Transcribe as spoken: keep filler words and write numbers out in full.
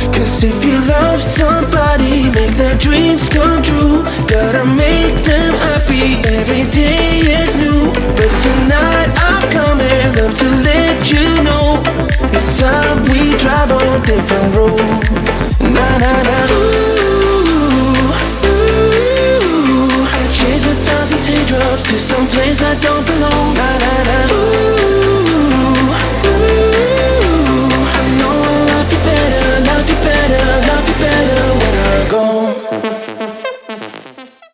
Cause if you love somebody, make their dreams come true. Gotta make them happy every day. Is